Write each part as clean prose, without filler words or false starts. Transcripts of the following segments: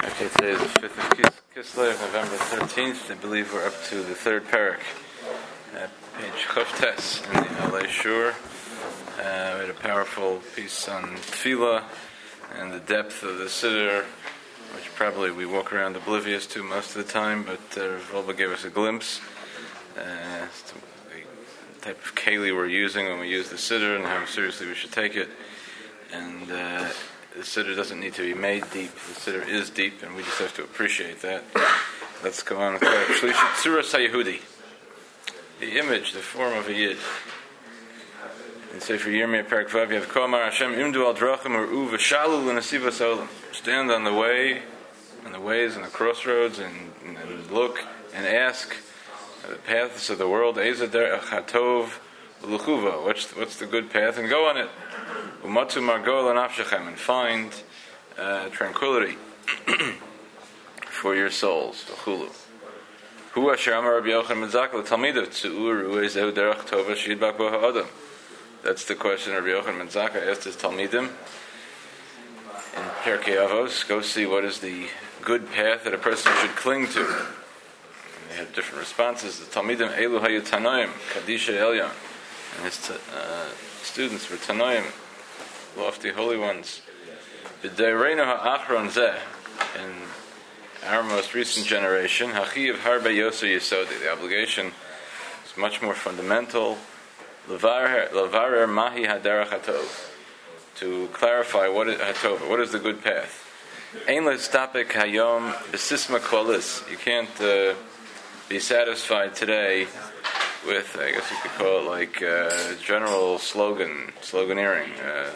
Okay, today is the 5th of Kislev, November 13th. I believe we're up to the third parak at page Chavtes in the Alei Shur. We had a powerful piece on Tefillah and the depth of the Siddur, which probably we walk around oblivious to most of the time, but Volba gave us a glimpse as to the type of keli we're using when we use the Siddur and how seriously we should take it. And the Siddur doesn't need to be made deep. The Siddur is deep, and we just have to appreciate that. Let's go on with Shlishit Tzuras HaYehudi. The image, the form of a Yid. In Sefer Yirmiyah Perek Vav, you have Komar Hashem Imdu Al Drachim Ur'u V'Shalu L'Nesivas Olam. Stand on the way, on the ways and the crossroads, and look and ask the paths of the world. Eza Derech HaTov L'Chuva. What's the good path, and go on it. Umatu Margol Anafshechem, and find tranquility for your souls. Hu Asher Amar Rabbi Yochanan ben Zakkai Talmidav Tzu'ur U'ezehu Derech Tova Sheyidbak Bo Ha'adam. That's the question Rabbi Yochanan ben Zakkai asked his Talmidim in Pirkei Avos. Go see what is the good path that a person should cling to. And they had different responses. The Talmidim Elu Hayu Tanoim Kadisha Elyon, and his students were Tanoim, lofty holy ones. B'deireinu ha'achron zeh, in our most recent generation, hachiv harbe yoser yesodi, the obligation is much more fundamental. Levarer mahi haderech hatov, to clarify what is hatov, what is the good path. Ein lestapik hayom b'sisma kolis, you can't be satisfied today with, I guess you could call it like general sloganeering,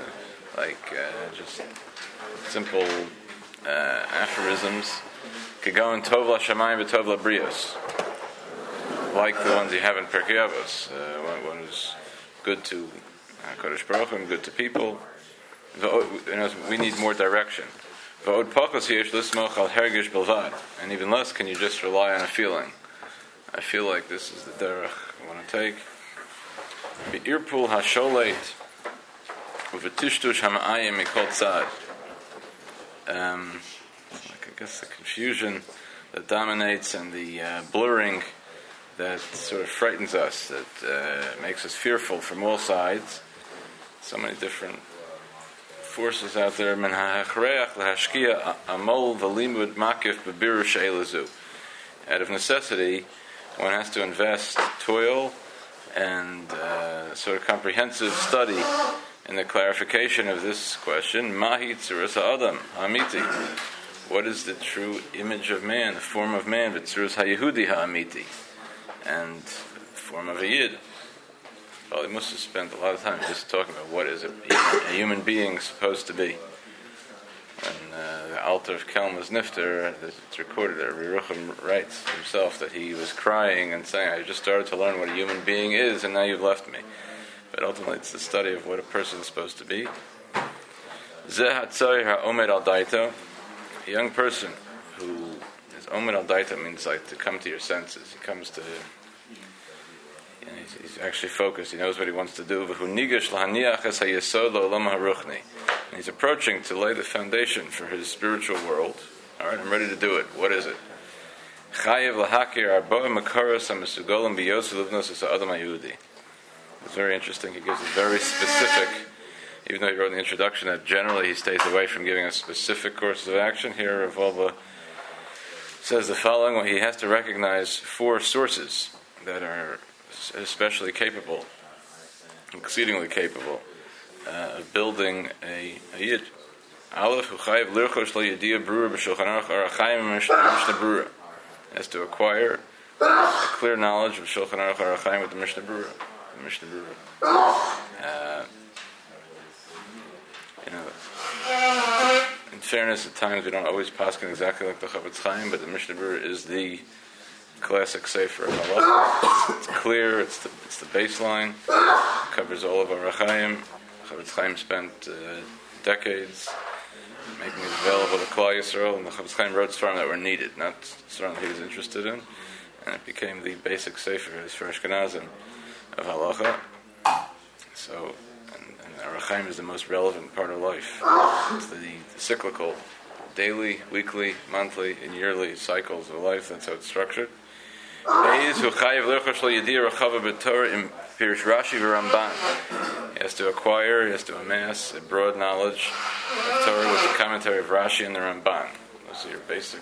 just simple aphorisms. Kegon tov l'shamayim v'tov l'brios, like the ones you have in Pirkei Avos. One is good to Kodesh Baruch Hu and good to people. We need more direction. V'od pachos yesh lismoch al hergish bilvad, and even less can you just rely on a feeling. I feel like this is the derech I want to take. Be'irpul hasholeit u'v'tishtush hama'ayim mikol tzad. I guess the confusion that dominates and the blurring that sort of frightens us, that makes us fearful from all sides. So many different forces out there. Men ha'achreach l'hashkia amol v'limud makif b'biru she'elazu. Out of necessity, one has to invest toil and sort of comprehensive study in the clarification of this question. Mahi tzuras ha'adam ha'amiti. What is the true image of man, the form of man? V'tzuras ha'yehudi ha'amiti, and the form of a yid. Well, he must have spent a lot of time just talking about what is a human being supposed to be. And the Alter of Kelma's Nifter, it's recorded there, Yerucham writes himself that he was crying and saying, I just started to learn what a human being is, and now you've left me. But ultimately it's the study of what a person is supposed to be. Zeh hatzari ha'omed al daito, a young person who is omed al daito, means like to come to your senses. He comes to, he's actually focused, he knows what he wants to do. V'hu nigash lahaniach es hayesod lo'olam ha'ruchni. And he's approaching to lay the foundation for his spiritual world. All right, I'm ready to do it. What is it? Chayev lahakir arboa makaros ha'mesugolim biyosu livnos es ha'adam ha'yehudi. It's very interesting. He gives a very specific, even though he wrote in the introduction that generally he stays away from giving us specific courses of action. Here, Volba says the following: well, he has to recognize 4 sources that are especially capable, exceedingly capable, of building a yid. Aleph hu chayev lirchosh lo yediyah brura b'shulchan aruch arachayim Mishnah Brura. Has to acquire a clear knowledge of Shulchan Aruch arachayim with the Mishnah Brura. In fairness, at times we don't always paskin exactly like the Chavetz Chaim, but the Mishnah Brura is the classic sefer of halacha. It's clear. It's the baseline. It covers all of Arachayim. Chavetz Chaim spent decades making it available to Klal Yisrael, and the Chavetz Chaim wrote svarim that were needed, not svarim that he was interested in, and it became the basic sefer for Ashkenazim of halacha. So, and Arachayim is the most relevant part of life. It's the cyclical daily, weekly, monthly, and yearly cycles of life. That's how it's structured. He has to acquire, he has to amass a broad knowledge of Torah with the commentary of Rashi and the Ramban. Those are your basic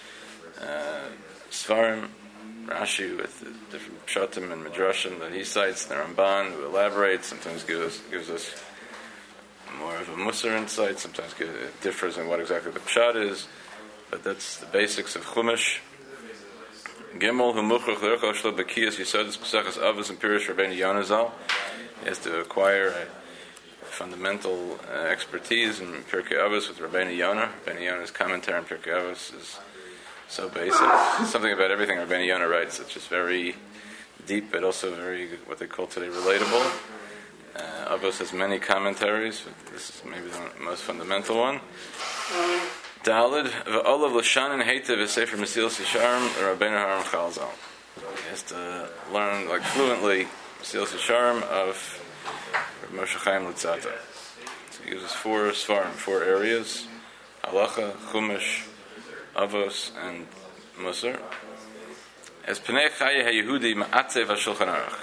Svarim. Rashi with the different pshatim and midrashim that he cites, the Ramban who elaborates, sometimes gives us more of a Musar insight, sometimes it differs in what exactly the pshat is, but that's the basics of Chumash. Gimel humuchach l'irchal shlo b'kiyas yisodus b'sechas avos and Pirush Rabbeinu Yonah Zal. He has to acquire a fundamental expertise in Pirkei Avos with Rabbeinu Yonah. Rabbeinu Yonah's commentary on Pirkei Avos is so basic. Something about everything Rabbeinu Yonah writes that's just very deep, but also very, what they call today, relatable. Avos has many commentaries, but this is maybe the most fundamental one. Dalid v'olav l'shanin heitev v'sefer Mesilas Yesharim Rabbeinu Haram Chalzal. He has to learn fluently Mesilas Yesharim of Moshe Chaim Luzzatto. So he uses 4 svarim, 4 areas: Halacha, Chumash, Avos, and Musar. As Pnei Chaya HaYehudi Ma'atzev HaShulchan Aruch.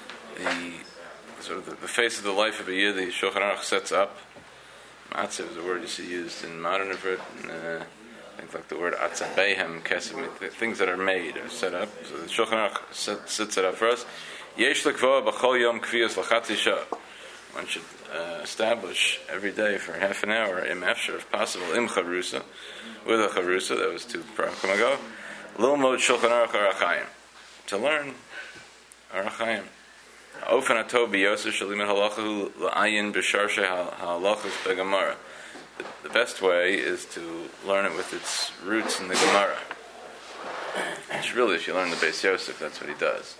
The face of the life of a Yehudi, Shulchan Aruch sets up. Ma'atzev is a word you see used in modern Hebrew. I think like the word Atzabehem, Kesem, things that are made or set up. So the Shulchan Aruch sets it up for us. Yesh l'kvoa b'chol yom kviyas l'chatzi shah. One should establish every day for half an hour, im efshar, if possible, im charusa, with a charusa, that was 2 parakim ago, lilmod shulchan aruch arachayim, to learn arachayim. Ofen atov b'yosef shalimin halachahu la'ayin b'sharshe halachas be'gemara. The best way is to learn it with its roots in the Gemara. It's really, if you learn the Beis Yosef, that's what he does.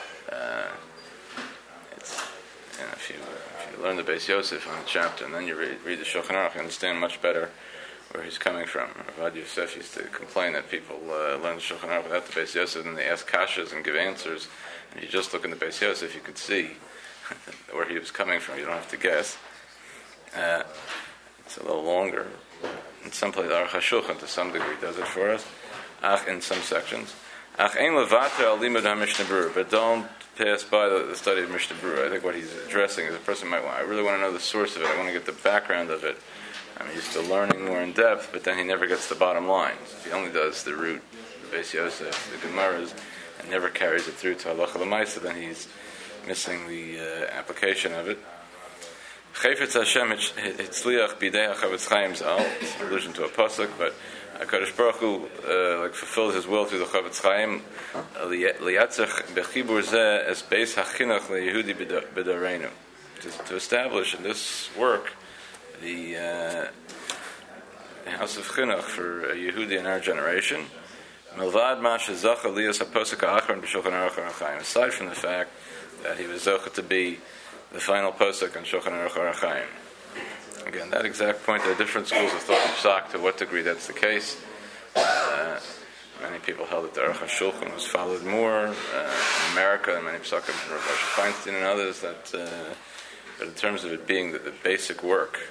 If you learn the Beis Yosef on the chapter, and then you read the Shulchan Aruch, you understand much better where he's coming from. Ravad Yosef used to complain that people learn the Shulchan Aruch without the Beis Yosef, and they ask kashas and give answers. And if you just look in the Beis Yosef, you could see where he was coming from. You don't have to guess. It's a little longer. In some places, Aruch HaShulchan to some degree does it for us. In some sections. Ach ein levater al limud ha-Mishnah Berurah, but don't pass by the study of Mishnah Berurah. I think what he's addressing is a person might want, I really want to know the source of it, I want to get the background of it. I'm used to learning more in depth, but then he never gets the bottom line. If he only does the root, the Beis Yosef, the Gemaras, and never carries it through to Halacha L'Maisa, then he's missing the application of it. Chayfetz Hashem hitzliach bidei HaChavetz Chaim Zal. It's an allusion to a pasuk, but HaKadosh Baruch Hu fulfills His will through the Chavetz Chaim. Liyatzach bechibur zeh es beis hachinuch leYehudi b'dareinu. To establish in this work the house of chinuch for a Yehudi in our generation. Milvad ma shezacha liyas haposuk ha'achron b'Shulchan Aruch HaRachaim. Aside from the fact that he was zocha to be the final posuk on Shulchan Aruch HaRachaim. Again, that exact point, there are different schools of thought in Psak to what degree that's the case. Many people held that the Aruch HaShulchan was followed more in America, and many Psakim from Rav Moshe Feinstein and others, that, but in terms of it being the basic work,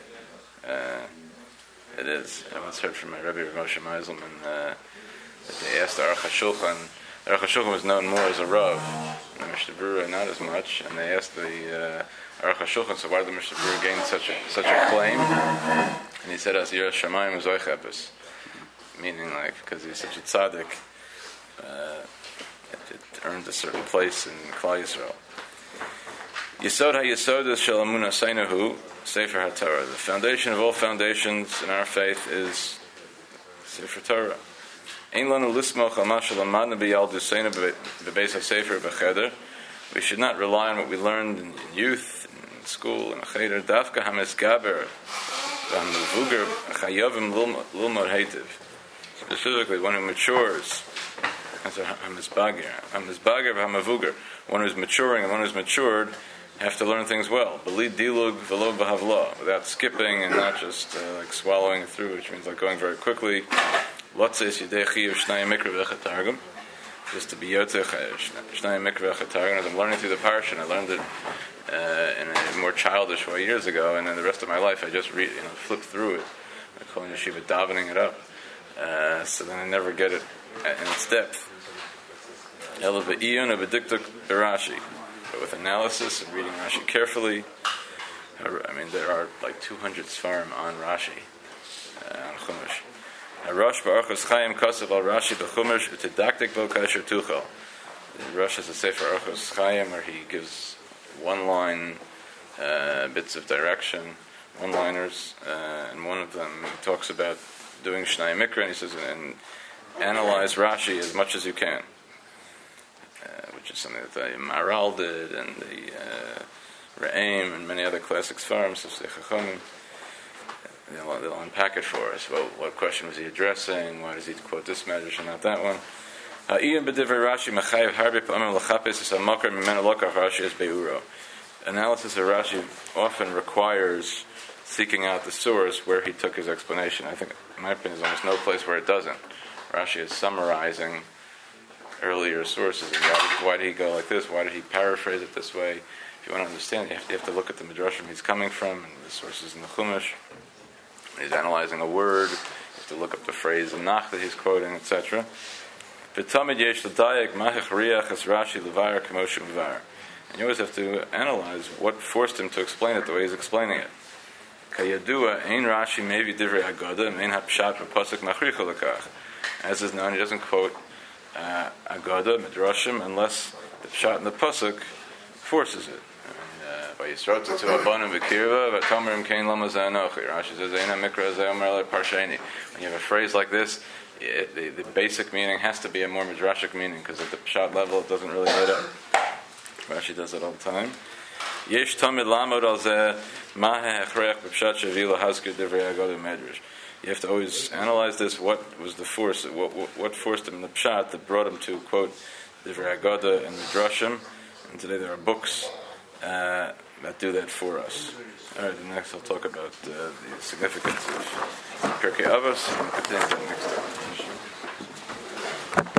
it is. I once heard from my Rebbe Rav Moshe Meiselman that they asked the Aruch HaShulchan. The Aruch HaShulchan was known more as a Rav, and the Mishnah Berurah not as much, and they asked the Aruch HaShulchan, so why did the Mishnah Berurah gain such a claim? And he said, as Yiras Shamayim Zoichepes, meaning because he's such a tzaddik, it earned a certain place in Klal Yisrael. Yesod HaYesod Shel Emunah Seinahu Sefer HaTorah. The foundation of all foundations in our faith is Sefer Torah. Ein lanu lismoch al ma shelamadnu b'yalduseinu b'beis hasefer b'cheder. We should not rely on what we learned in youth, in school, in a cheder. Dafka hamesgaber v'hamevuger chayovim lilmod heitiv. Specifically, one who matures. That's a hamesbager v'hamevuger. One who's maturing and one who's matured have to learn things well. B'li dilug v'lo b'havla, without skipping and not just swallowing it through, which means going very quickly. Lotzes yidei chiyuv shnai mikra v'chatargum. Just to be yotzeh shnai mikra v'chatargum. As I'm learning through the parsha, and I learned it in a more childish way years ago, and then the rest of my life I just flipped through it. I call yeshiva davening it up. So then I never get it in its depth. But with analysis and reading Rashi carefully, I mean, there are like 200 Sfarim on Rashi, on Chumash. Rosh Ba'archos Chaim Kosev al Rashi b'Chumash Utedaktik Bo Kasher Tuchel. Rosh has a Sefer Archos Chaim where he gives one-line bits of direction, one-liners, and one of them talks about doing Shnai Mikra, and he says, and analyze Rashi as much as you can, which is something that the Maharal did, and the Re'im, and many other classic Sfarim, such as the Chachamim. They'll unpack it for us. Well, what question was he addressing? Why does he quote this medrash and not that one? Analysis of Rashi often requires seeking out the source where he took his explanation. I think, in my opinion, there's almost no place where it doesn't. Rashi is summarizing earlier sources. And why did he go like this? Why did he paraphrase it this way? If you want to understand, you have to look at the midrashim he's coming from and the sources in the Chumash. When he's analyzing a word, you have to look up the phrase in Nach that he's quoting, etc. And you always have to analyze what forced him to explain it the way he's explaining it. As is known, he doesn't quote Agada, Midrashim, unless the pshat in the pasuk forces it. Rashi says, when you have a phrase like this, the basic meaning has to be a more midrashic meaning, because at the pshat level it doesn't really light up. Rashi does it all the time. You have to always analyze this. What was the force? What forced him in the pshat that brought him to quote Divrei Agada and Midrashim? And today there are books that do that for us. All right, next I'll talk about the significance of Pirkei Avos, and we'll continue that next time.